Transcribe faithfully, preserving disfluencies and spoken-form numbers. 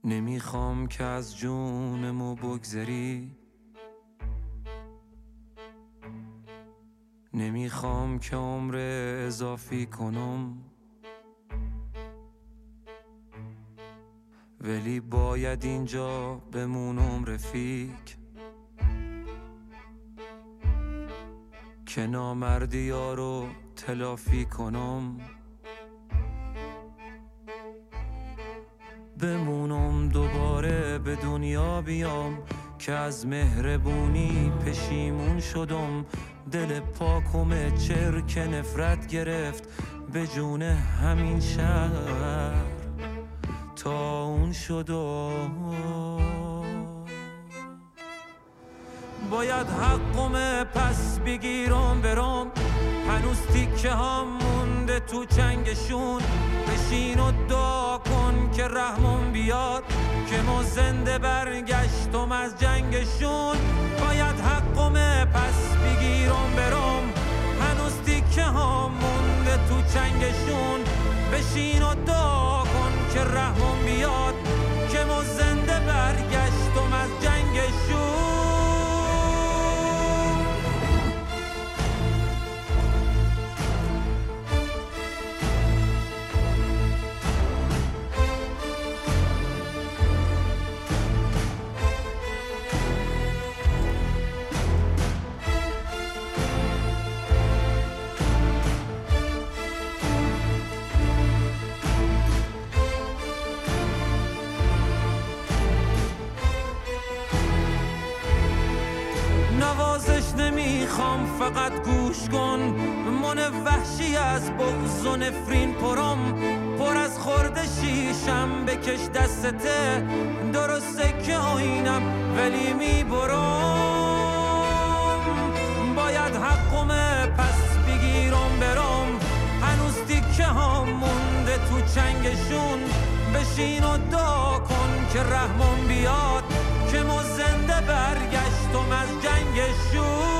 نمیخوام که از جونمو بگذری، نمیخوام که عمر اضافی کنم، ولی باید اینجا بمونم رفیق، که نامردی ها رو تلافی کنم. بمونم دوباره به دنیا بیام که از مهربونی پشیمون شدم. دل پاکم چرک نفرت گرفت به جون همین شهر تا اون شدم. باید حقم پس بگیرم برم، هنوز تیکه هم مونده تو چنگشون. بشین و دعا کن که رحمم بیاد که ما زنده برگشتم از جنگشون. باید حقم پس بگیرم برم، هنوز تیکه هم مونده تو چنگشون. بشین و دعا کن که رحمم بیاد که ما زنده برگشتم از جنگشون. نوازش نمیخوام، فقط گوش کن. من وحشی از بغض و نفرین پرم، پر از خورده شیشم بکش دستته. درسته که آینم ولی میبرم. باید حقم پس بگیرم برم، هنوز تیکه ها مونده تو چنگشون. بشین و دعا کن که رحمم بیاد که ما زنده برگشتم از جنگشون.